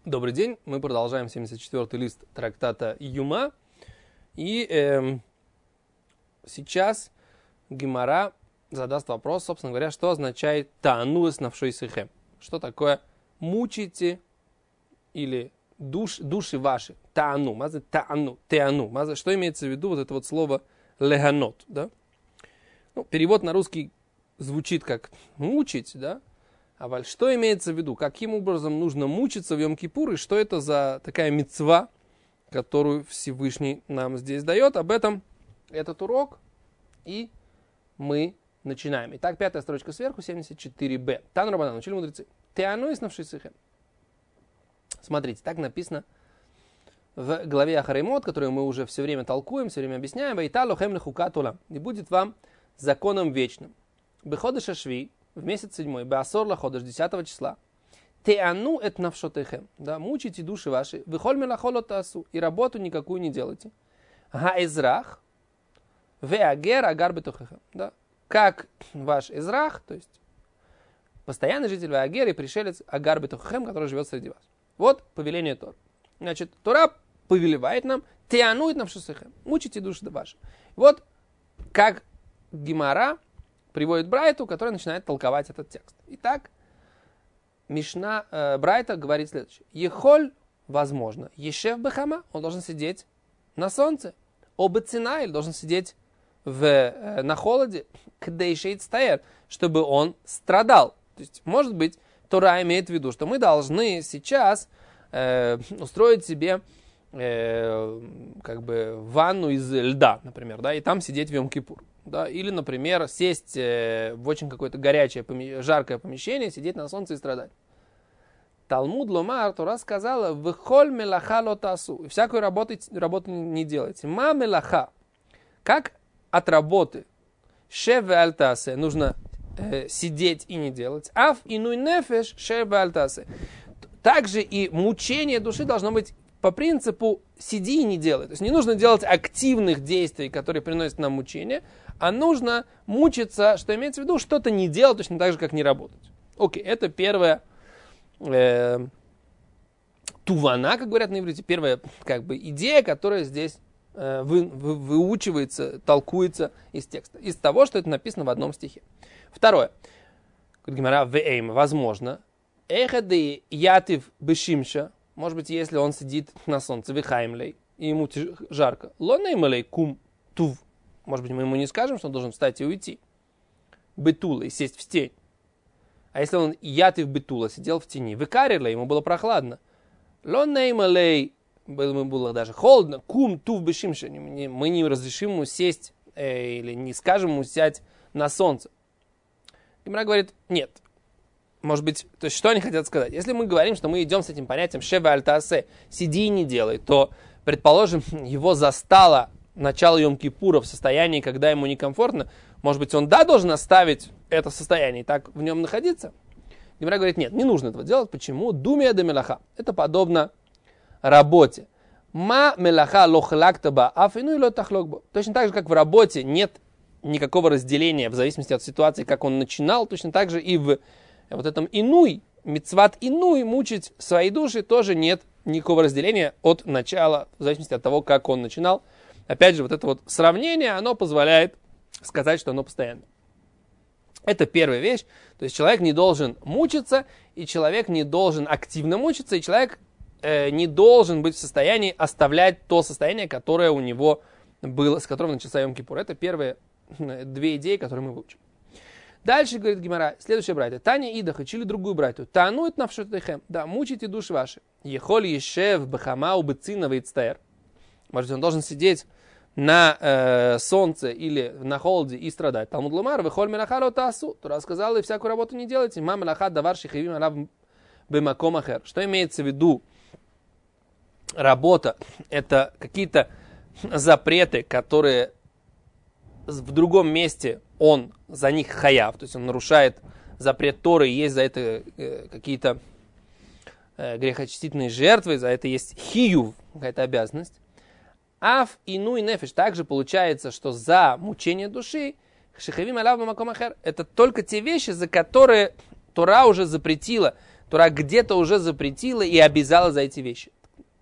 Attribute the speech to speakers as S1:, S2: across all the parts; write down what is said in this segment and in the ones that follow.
S1: Добрый день, мы продолжаем 74-й лист трактата Юма. И сейчас Гемара задаст вопрос, собственно говоря, что означает «таану эснавшойсихем». Что такое «мучите» или «души ваши». «Таану», «таану», «теану». Что имеется в виду вот это вот слово «леганот», да? Ну, перевод на русский звучит как «мучить», да? А что имеется в виду? Каким образом нужно мучиться в Йом-Кипур? И что это за такая мицва, которую Всевышний нам здесь дает? Об этом этот урок. И мы начинаем. Итак, пятая строчка сверху, 74b. Тан Рабанан, учили мудрецы. Теану эснавшойсихем. Смотрите, так написано в главе Ахаримот, которую мы уже все время толкуем, все время объясняем. Вайта лохем лехукат улам. И будет вам законом вечным. Беходеш ашви. В месяц 7, беасор лаходеш, 10 числа. Теану эт навшотехем. Да, мучите души ваши. Вихоль мелахол отасу. И работу никакую не делайте. Гаэзрах. Веагер агар бетухехем. Да. Как ваш эзрах, то есть постоянный житель Веагер и пришелец агар бетухехем, который живет среди вас. Вот повеление Тор. Значит, Тора повелевает нам теану эт навшотехем. Мучите души ваши. Вот как Гемара приводит Брайту, который начинает толковать этот текст. Итак, Мишна Брайта говорит следующее. Ехоль, возможно, ешев бехама, он должен сидеть на солнце. Обецинайль должен сидеть на холоде, кдейшейт стаер, чтобы он страдал. То есть, может быть, Тора имеет в виду, что мы должны сейчас устроить себе как бы ванну из льда, например, да, и там сидеть в Йом-Кипур. Да, или, например, сесть в очень какое-то горячее, жаркое помещение, сидеть на солнце и страдать. Талмуд ломар, Тора сказала, «Вехоль мелаха лотасу». И всякую работу не делайте. Ма мелаха. Как от работы? Шеве альтасе. Нужно сидеть и не делать. Аф инуй нефеш шеве альтасе. Также и мучение души должно быть по принципу «сиди и не делай». То есть не нужно делать активных действий, которые приносят нам мучение, а нужно мучиться, что имеется в виду, что-то не делать, точно так же, как не работать. Окей, это первая тувана, как говорят на иврите, первая как бы идея, которая здесь выучивается, толкуется из текста, из того, что это написано в одном стихе. Второе. Гемара веэйм, возможно, эхады ятив бешимша. Может быть, если он сидит на солнце, вихаймлей, и ему жарко. Лонеймалей кум тув. Может быть, мы ему не скажем, что он должен встать и уйти. Бетула, и сесть в тень. А если он ятив бетула, сидел в тени, выкарила, ему было прохладно. Лонеймалей, ему было даже холодно. Кум тув бешимша. Мы не разрешим ему сесть, или не скажем ему сядь на солнце. Гемара говорит, нет. Может быть, то есть что они хотят сказать? Если мы говорим, что мы идем с этим понятием шеве альтаасе, сиди и не делай, то, предположим, его застало начало Йом-Кипура в состоянии, когда ему некомфортно, может быть, он должен оставить это состояние и так в нем находиться? Гемара говорит, нет, не нужно этого делать. Почему? Думия де мелаха. Это подобно работе. Ма мелаха лохлактаба афину и лотахлокбо. Точно так же, как в работе нет никакого разделения в зависимости от ситуации, как он начинал, точно так же и в вот этом инуй, мицват инуй, мучить свои души, тоже нет никакого разделения от начала, в зависимости от того, как он начинал. Опять же, вот это вот сравнение, оно позволяет сказать, что оно постоянно. Это первая вещь. То есть человек не должен мучиться, и человек не должен активно мучиться, и человек не должен быть в состоянии оставлять то состояние, которое у него было, с которым начался Йом-Кипур. Это первые две идеи, которые мы выучим. Дальше, говорит Гемара, следующая брайта. Таня Идах, учили другую брайту. Таанует навшотехем. Да, мучите души ваши. Ехоль ешев бахама убецина вейцтаэр. Может быть, он должен сидеть на солнце или на холоде и страдать. Талмуд ломар, вехоль мелаха тасу. Тора сказала, и всякую работу не делайте. Ма мелаха давар шихивим алав бемаком ахер. Что имеется в виду? Работа – это какие-то запреты, которые в другом месте он за них хаяв, то есть он нарушает запрет Торы, и есть за это какие-то грехочистительные жертвы, за это есть хиюв, какая-то обязанность. Аф инуй нефиш, также получается, что за мучение души шихавим алав бамаком ахер, это только те вещи, за которые Тора уже запретила. Тора где-то уже запретила и обязала за эти вещи.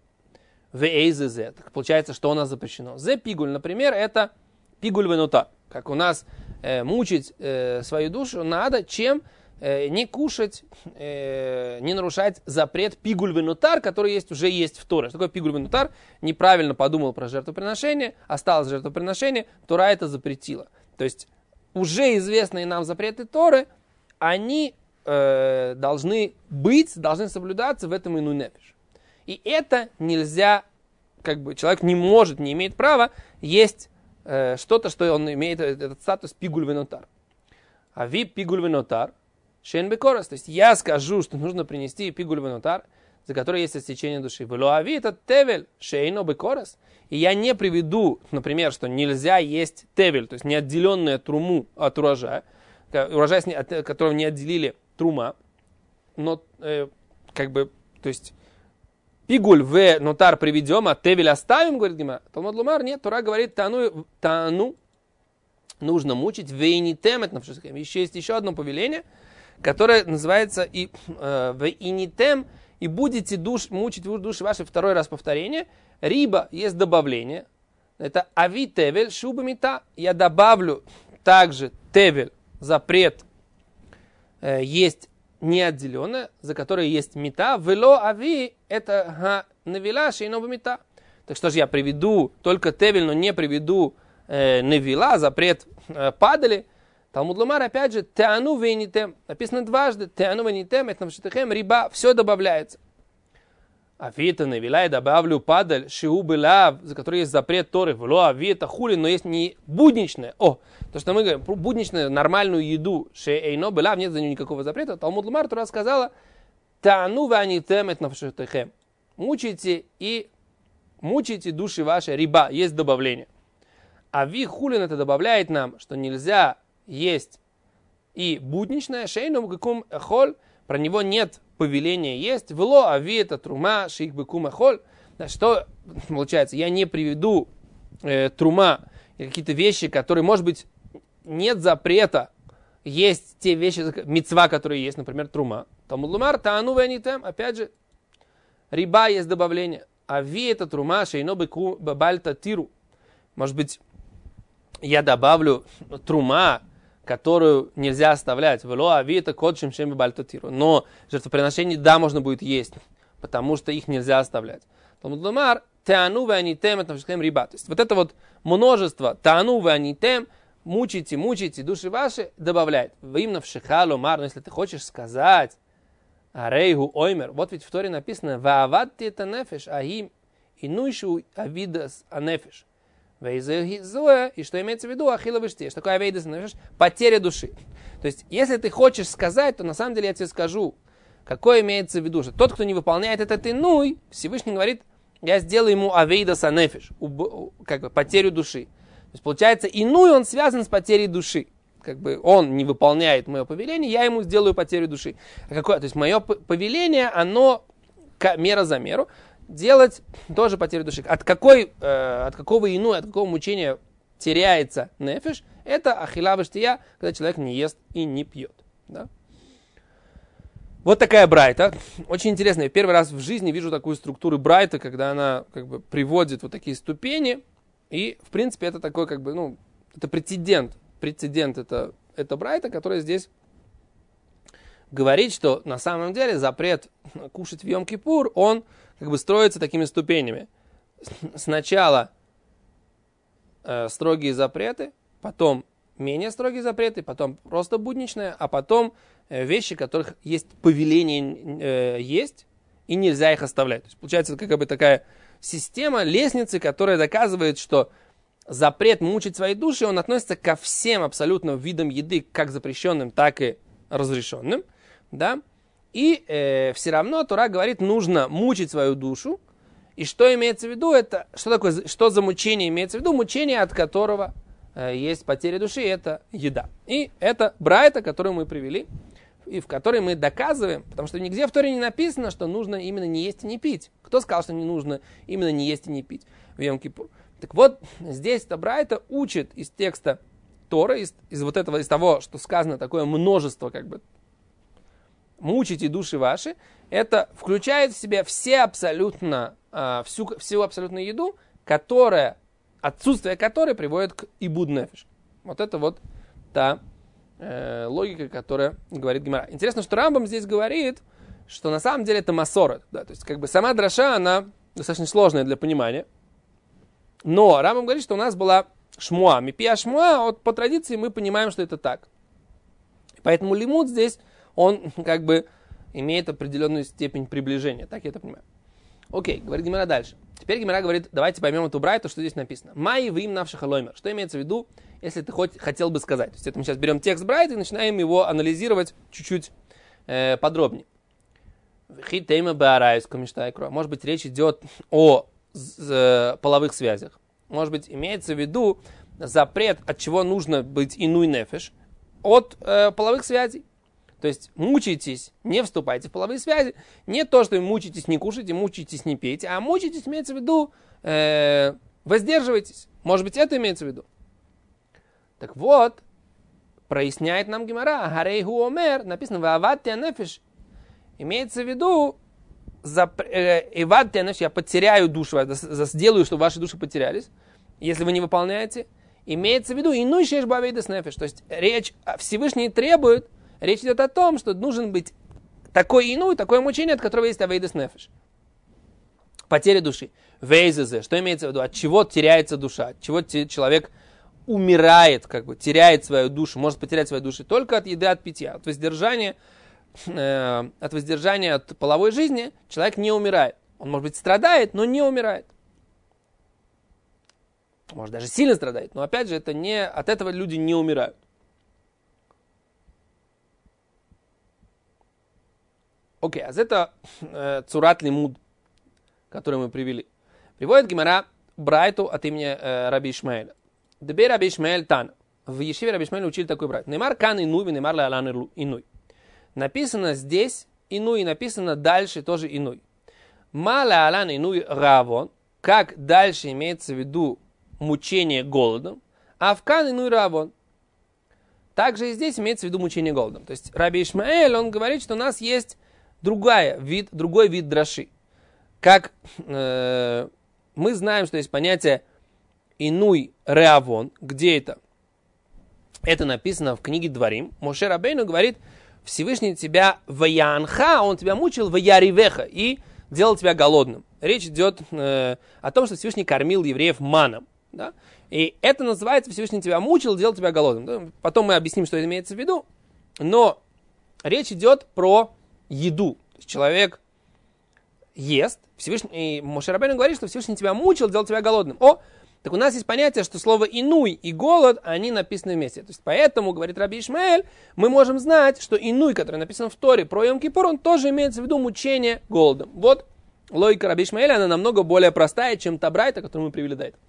S1: Так получается, что у нас запрещено. Зе пигуль, например, это пигуль венута. Как у нас мучить свою душу надо, чем не кушать, не нарушать запрет пигуль венутар, который уже есть в Торе. Что такое пигуль венутар? Неправильно подумал про жертвоприношение, осталось жертвоприношение, Тора это запретила. То есть уже известные нам запреты Торы, они должны соблюдаться в этом ину нефеш. И это нельзя, человек не может, не имеет права есть что-то, что он имеет этот статус пигуль венотар. А ви пигуль венотар шен бекорос. То есть я скажу, что нужно принести пигуль венотар, за который есть отсечение души. Вело ави это тевель шейно бекорос. И я не приведу, например, что нельзя есть тевель, то есть неотделенную труму от урожая, урожай, от которого не отделили трума, но то есть пигуль в нотар приведем, а тевель оставим, говорит Гемара. Талмуд ломар, нет, Тора говорит, тану нужно мучить вейнитем, это еще есть еще одно повеление, которое называется и вейнитем, и будете мучить души ваши, второй раз повторение. Риба есть добавление, это ави тевель шуба мита, я добавлю также тевель, запрет есть неотделенное, за которое есть мита, вело ави это навила шейноба мита. Так что же я приведу только тевель, но не приведу навила, запрет падали. Талмуд ломар, опять же, теану вейнитем, написано дважды, теану вейнитем, это навшитахем, риба, все добавляется. Авита навила, я добавлю падаль, шиу была, за который есть запрет Торы, вело авита хули, но есть не будничное. То, что мы говорим, будничную нормальную еду, шейно была, нет за нее никакого запрета. Талмуд ломар, Тора сказала, теану вейнитем, это навшитахем. Мучите души ваши, риба, есть добавление. А ви хулин это добавляет нам, что нельзя есть и будничное, шейну бекум эхоль, про него нет повеления есть, вело ави это трума, шейх бекум эхоль. Что получается? Я не приведу трума, какие-то вещи, которые, может быть, нет запрета есть те вещи, мицва, которые есть, например, трума. Талмуд ломар, таану венитем, опять же, риба есть добавление. Ави это трума, шейно бекум бабальта тиру. Может быть, я добавлю трума, которую нельзя оставлять. Вело ави это кодшим шем бабальта тиру. Но жертвоприношение, да, можно будет есть, потому что их нельзя оставлять. Талмуд ломар, таану венитем, это риба. То есть вот это вот множество таану венитем, мучите души ваши, добавляет. Вимна в шихалу мар, но если ты хочешь сказать, арейгу оймер, вот ведь в Торе написано, ваавадти это нефеш, аим, инуйшу авидас анефеш. И что имеется в виду, ахила вышти, что такое авидас анефеш, потеря души. То есть, если ты хочешь сказать, то на самом деле я тебе скажу, какое имеется в виду, что тот, кто не выполняет этот инуй, Всевышний говорит, я сделаю ему авидас анефеш, потерю души. То есть, получается, иной он связан с потерей души. Он не выполняет мое повеление, я ему сделаю потерю души. То есть, мое повеление, оно мера за меру, делать тоже потерю души. От какого иной, от какого мучения теряется нефеш, это ахила вештия, когда человек не ест и не пьет. Да? Вот такая брайта. Очень интересно. Я первый раз в жизни вижу такую структуру брайта, когда она приводит вот такие ступени. И, в принципе, это такой, это прецедент. Прецедент это брайта, который здесь говорит, что на самом деле запрет кушать в Йом-Кипур, он строится такими ступенями. Сначала строгие запреты, потом менее строгие запреты, потом просто будничное, а потом вещи, которых есть повеление есть, и нельзя их оставлять. То есть получается такая система лестницы, которая доказывает, что запрет мучить свои души, он относится ко всем абсолютно видам еды, как запрещенным, так и разрешенным. Да? И все равно Тора говорит, нужно мучить свою душу. И что имеется в виду? Это, что за мучение имеется в виду? Мучение, от которого есть потеря души, это еда. И это брайта, которую мы привели, и в которой мы доказываем, потому что нигде в Торе не написано, что нужно именно не есть и не пить. Кто сказал, что не нужно именно не есть и не пить в Йом-Кипур? Так вот, здесь брайта учит из текста Торы, из того, что сказано, такое множество мучите души ваши, это включает в себя всю абсолютную еду, отсутствие которой приводит к ибуд нефеш. Вот это вот та логика, которая говорит Гемара. Интересно, что Рамбам здесь говорит, что на самом деле это масора. Да, то есть как бы сама дроша, она достаточно сложная для понимания. Но Рамбам говорит, что у нас была шмуа. Мипия шмуа, вот по традиции мы понимаем, что это так. Поэтому лимуд здесь, он как бы имеет определенную степень приближения. Так я это понимаю. Окей, говорит Гемара дальше. Теперь Гемара говорит, давайте поймем эту брайту, что здесь написано. Май вим навших алоймер. Что имеется в виду, если ты хотел бы сказать. То есть это мы сейчас берем текст брайты и начинаем его анализировать чуть-чуть подробнее. Может быть, речь идет о половых связях. Может быть, имеется в виду запрет, от чего нужно быть инуй нефеш, от половых связей. То есть мучайтесь, не вступайте в половые связи. Не то, что мучайтесь, не кушайте, мучайтесь, не пейте, а мучайтесь, имеется в виду, воздерживайтесь. Может быть, это имеется в виду. Так вот, проясняет нам Гемара, Гарейгу Омер, написано, Вааваттия нефеш. Имеется в виду, я потеряю душу, сделаю, чтобы ваши души потерялись, если вы не выполняете. Имеется в виду, инуй шеш бавейдес нефеш. То есть Всевышний требует, речь идет о том, что нужен быть такой инуй, такое мучение, от которого есть авейдес нефеш. Потеря души. Вейзезе. Что имеется в виду? От чего теряется душа? От чего человек умирает, как бы теряет свою душу, может потерять свою душу только от еды, от питья, от воздержания от половой жизни человек не умирает. Он, может быть, страдает, но не умирает. Может, даже сильно страдает, но, опять же, от этого люди не умирают. Окей, а это цурат лимуд, который мы привели. Приводит Гемара брайту от имени Раби Ишмаэля. Дебей Раби Ишмаэль тан. В Ешиве Раби Ишмаэль учили такой брайт. Неймар кан инуй, неймар леалан инуй. Написано здесь инуй, написано дальше тоже инуй. Ма леалан инуй равон. Как дальше имеется в виду мучение голодом. А в кан инуй равон. Также и здесь имеется в виду мучение голодом. То есть Раби Ишмаэль, он говорит, что у нас есть другой вид драши. Как мы знаем, что есть понятие инуй реавон. Где это? Это написано в книге Дворим. Моше Рабейну говорит, Всевышний тебя ваянха, он тебя мучил ваяривеха и делал тебя голодным. Речь идет о том, что Всевышний кормил евреев маном. Да? И это называется Всевышний тебя мучил, делал тебя голодным. Да? Потом мы объясним, что это имеется в виду. Но речь идет про еду. То есть человек ест, Всевышний, и Моше Рабейну говорит, что Всевышний тебя мучил, делал тебя голодным. Так у нас есть понятие, что слово инуй и голод, они написаны вместе. То есть поэтому, говорит Раби Ишмаэль, мы можем знать, что инуй, который написан в Торе про Йом-Кипур, он тоже имеется в виду мучение голодом. Вот логика Раби Ишмаэля, она намного более простая, чем та брайта, которую мы привели до этого.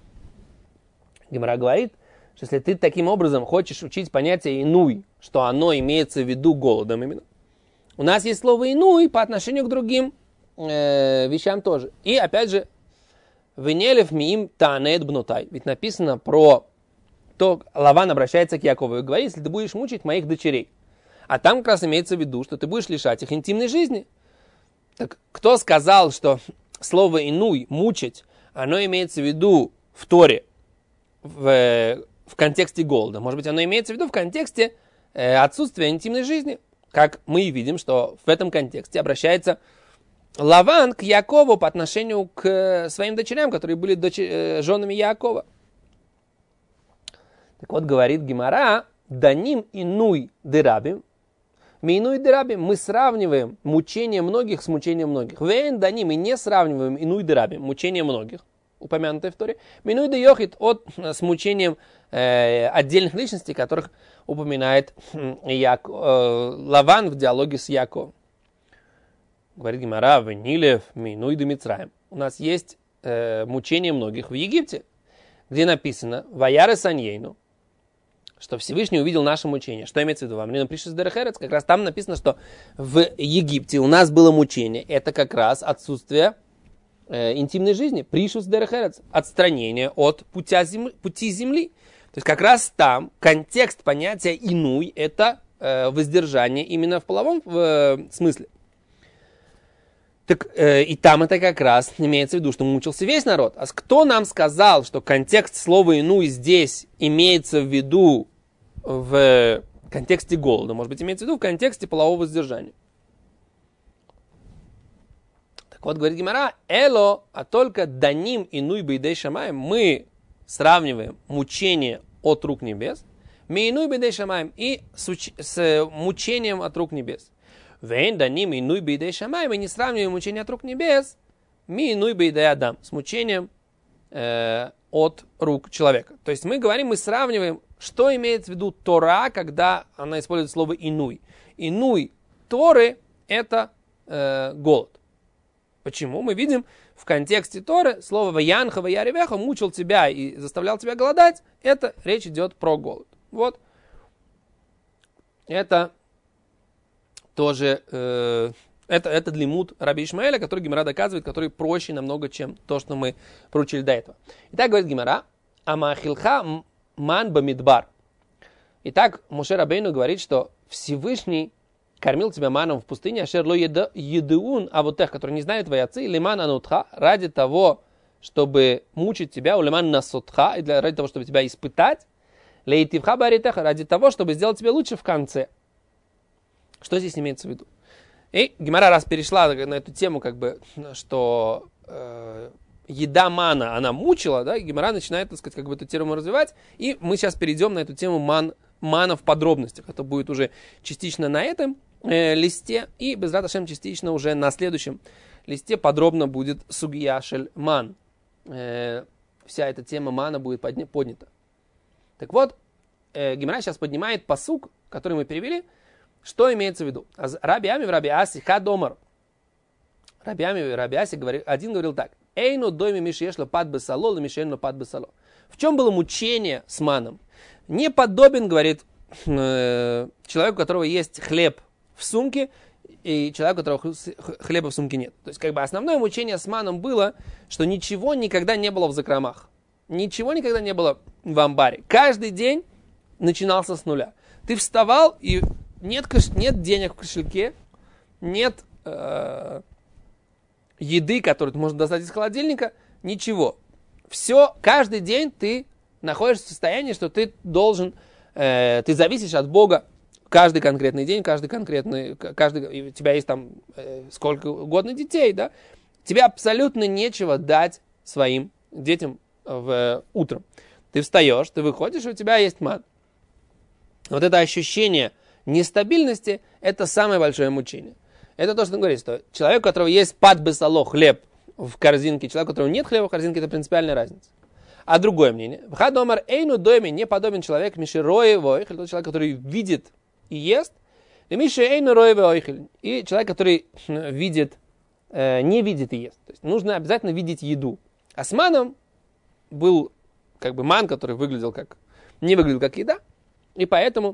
S1: Гемара говорит, что если ты таким образом хочешь учить понятие инуй, что оно имеется в виду голодом именно, у нас есть слово инуй по отношению к другим вещам тоже. И опять же, Венелев миим таанет бнутай. Ведь написано про то, Лаван обращается к Якову и говорит, если ты будешь мучить моих дочерей. А там как раз имеется в виду, что ты будешь лишать их интимной жизни. Так кто сказал, что слово инуй, мучить, оно имеется в виду в Торе, в контексте голода? Может быть, оно имеется в виду в контексте отсутствия интимной жизни. Как мы видим, что в этом контексте обращается Лаван к Якову по отношению к своим дочерям, которые были женами Якова. Так вот, говорит Гемара, даним инуй дерабим, минуй дерабим, мы сравниваем мучение многих с мучением многих. Вен даним, и не сравниваем инуй дерабим, мучение многих, упомянутое в Торе, минуй де йохит с мучением отдельных личностей, которых упоминает Лаван в диалоге с Яковом. Говорит Гемара, Венилев, Минуй де Мицраим. У нас есть мучение многих в Египте, где написано Ваяры Саньейну, что Всевышний увидел наше мучение. Что имеется в виду? Вам пришли с Дерехерец, как раз там написано, что в Египте у нас было мучение. Это как раз отсутствие интимной жизни. Пришус Дерехерец, отстранение от пути земли. То есть как раз там контекст понятия инуй это воздержание именно в половом смысле. Так и там это как раз имеется в виду, что мучился весь народ. А кто нам сказал, что контекст слова «инуй» здесь имеется в виду в контексте голода? Может быть, имеется в виду в контексте полового воздержания. Так вот, говорит Гемара, «Эло, а только даним инуй бейдей шамаем» мы сравниваем мучение от рук небес, «ми инуй бейдей шамаем» и с мучением от рук небес. Вейн даним инуй бейдей шамай, мы не сравниваем мучение от рук небес, ми инуй бейдей адам, с мучением от рук человека. То есть мы говорим, мы сравниваем, что имеется в виду Тора, когда она использует слово инуй. Инуй Торы – это голод. Почему? Мы видим в контексте Торы слово «ваянха ваяревеха» мучил тебя и заставлял тебя голодать, это речь идет про голод. Вот. Это тоже, это лимут Раби Ишмаэля, который Гемара доказывает, который проще намного, чем то, что мы проучили до этого. Итак, говорит Гемара, «Амахилха ман бамидбар». Итак, Моше Рабейну говорит, что Всевышний кормил тебя маном в пустыне, ашер ло едеун, а вот тех, которые не знают твои отцы, лиман анутха, ради того, чтобы мучить тебя, улиман насутха, и ради того, чтобы тебя испытать, лейтивха баритеха, ради того, чтобы сделать тебя лучше в конце. Что здесь имеется в виду? И Гемара раз перешла на эту тему, как бы, что еда мана, она мучила, да, и Гемара начинает, так сказать, как бы эту тему развивать, и мы сейчас перейдем на эту тему мана в подробностях. Это будет уже частично на этом листе, и безрат ашем частично уже на следующем листе подробно будет сугия шель ман. Вся эта тема мана будет поднята. Так вот, Гемара сейчас поднимает пасук, который мы перевели. Что имеется в виду? Раби Ами в Раби Аси хадомар. Раби Ами в Раби Аси один говорил так. Эйну дойми мишешло пад бесало, мишельно пад бесало. В чем было мучение с маном? Не подобен, говорит, человеку, у которого есть хлеб в сумке, и человеку, у которого хлеба в сумке нет. То есть, как бы основное мучение с маном было, что ничего никогда не было в закромах. Ничего никогда не было в амбаре. Каждый день начинался с нуля. Ты вставал, и нет денег в кошельке, нет еды, которую ты можешь достать из холодильника, ничего. Все, каждый день ты находишься в состоянии, что ты должен, ты зависишь от Бога каждый конкретный день, у тебя есть там сколько угодно детей, да? Тебе абсолютно нечего дать своим детям утром. Ты встаешь, ты выходишь, и у тебя есть ман. Вот это ощущение нестабильности – это самое большое мучение. Это то, что он говорит, что человек, у которого есть пад бесало, хлеб в корзинке, человек, у которого нет хлеба в корзинке, это принципиальная разница. А другое мнение. Вхадомар эйну дойми не подобен человек мишерои войхель, тот человек, который видит и ест, и мише эйну рои войхель, и человек, который видит, не видит и ест. То есть нужно обязательно видеть еду. А с маном был как бы ман, который не выглядел как еда, и поэтому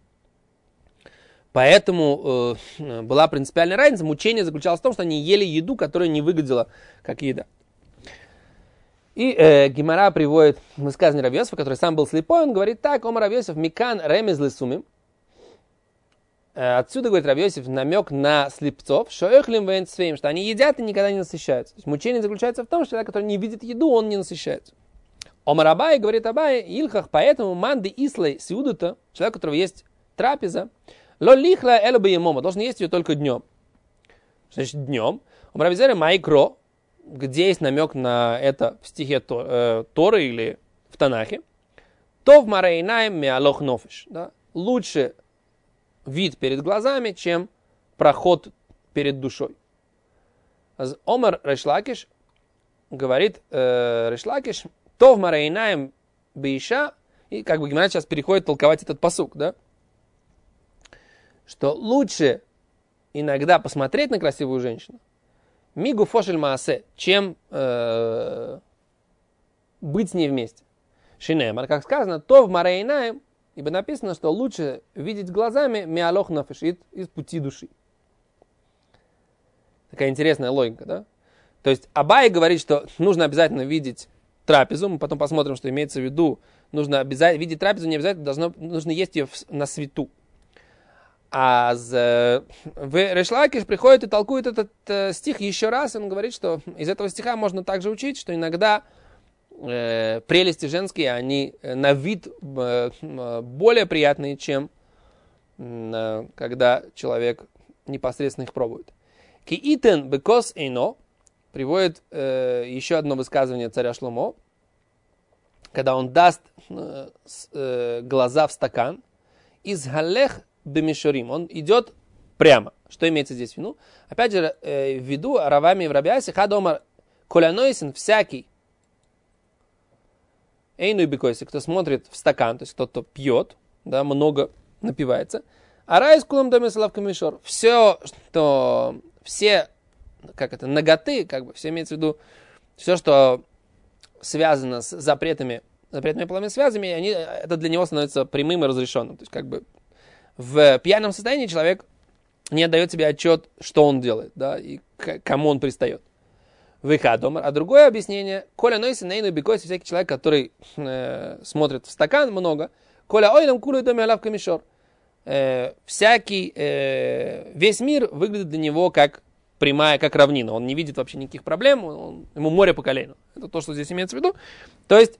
S1: была принципиальная разница. Мучение заключалось в том, что они ели еду, которая не выглядела как еда. И Гемара приводит высказывание Раби Йосефа, который сам был слепой, он говорит так: Омар Раби Йосеф микан ремез лесумим. Отсюда, говорит Раби Йосеф, намек на слепцов, шоэхлим вэн цвеим, что они едят и никогда не насыщаются. То есть мучение заключается в том, что человек, который не видит еду, он не насыщается. Омар Абай, говорит Абай, илхах, поэтому манды ислай сиудута, человек, у которого есть трапеза, ло лихла эло баемома, должен есть ее только днем. Значит, днем. Омар Раби Зера майкро, где есть намек на это в стихе Торы или в Танахе, то в марейнаем меалох нофиш. Лучше вид перед глазами, чем проход перед душой. Омар Решлакиш говорит, Решлакиш, то в марейнаем бейша, и как бы Гемара сейчас переходит толковать этот пасук, да? Что лучше иногда посмотреть на красивую женщину, мигу фошель маасе, чем быть с ней вместе. Шинемар, как сказано, то в марейнаем, ибо написано, что лучше видеть глазами миалох нафиш, из пути души. Такая интересная логика, да? То есть Абай говорит, что нужно обязательно видеть трапезу, мы потом посмотрим, что имеется в виду. Нужно видеть трапезу, не обязательно нужно есть ее на свету. А в Рейш Лакиш приходит и толкует этот стих еще раз. Он говорит, что из этого стиха можно также учить, что иногда прелести женские, они на вид более приятные, чем когда человек непосредственно их пробует. Киитен бекос эйно приводит еще одно высказывание царя Шломо, когда он даст глаза в стакан, из галех бемишурим, он идет прямо. Что имеется здесь в виду? Опять же, в виду Равами в Рабиасе, хадомар колянойсен всякий, эйну и бекойси, кто смотрит в стакан, то есть кто-то пьет, да, много напивается, а райс кулам домеславка мишор, все, что, все, наготы, все имеется в виду, все, что связано с запретными половыми связями, это для него становится прямым и разрешенным. То есть, в пьяном состоянии человек не отдает себе отчет, что он делает, да, и к кому он пристает. А другое объяснение, коля нойси нейну бекойси, всякий человек, который смотрит в стакан много, коля ойлам кулю доме алавка мишор, всякий, весь мир выглядит для него как прямая, как равнина. Он не видит вообще никаких проблем, ему море по колено. Это то, что здесь имеется в виду. То есть,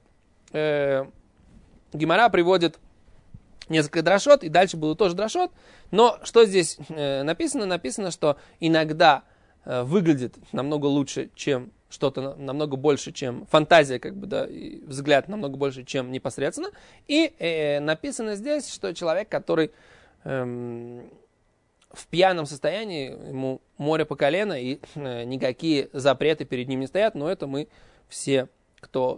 S1: Гемара приводит несколько драшот, и дальше будут тоже драшот. Но что здесь написано? Написано, что иногда выглядит намного лучше, чем что-то, намного больше, чем фантазия, и взгляд намного больше, чем непосредственно. И написано здесь, что человек, который в пьяном состоянии, ему море по колено, и никакие запреты перед ним не стоят, но это мы все, кто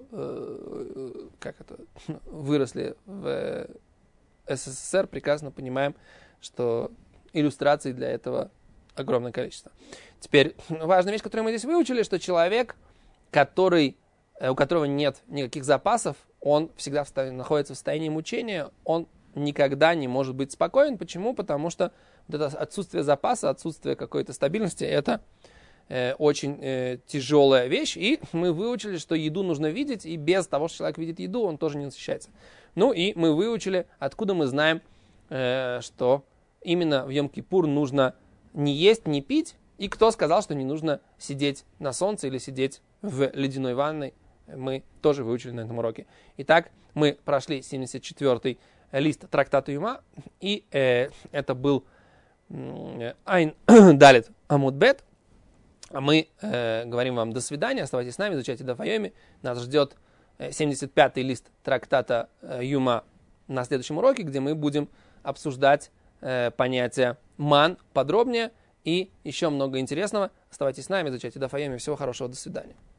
S1: выросли в СССР, прекрасно понимаем, что иллюстраций для этого огромное количество. Теперь, важная вещь, которую мы здесь выучили, что человек, у которого нет никаких запасов, он всегда находится в состоянии мучения, он никогда не может быть спокоен. Почему? Потому что вот это отсутствие запаса, отсутствие какой-то стабильности, это очень тяжелая вещь. И мы выучили, что еду нужно видеть, и без того, что человек видит еду, он тоже не насыщается. Ну и мы выучили, откуда мы знаем, что именно в Йом-Кипур нужно не есть, не пить, и кто сказал, что не нужно сидеть на солнце или сидеть в ледяной ванной, мы тоже выучили на этом уроке. Итак, мы прошли 74-й лист трактата Юма, и это был Айн Далит Амуд Бет. А мы говорим вам до свидания, оставайтесь с нами, изучайте Дав Йоми. Нас ждет 75-й лист трактата Юма на следующем уроке, где мы будем обсуждать понятие ман подробнее и еще много интересного. Оставайтесь с нами, изучайте Дав Йоми. Всего хорошего, до свидания.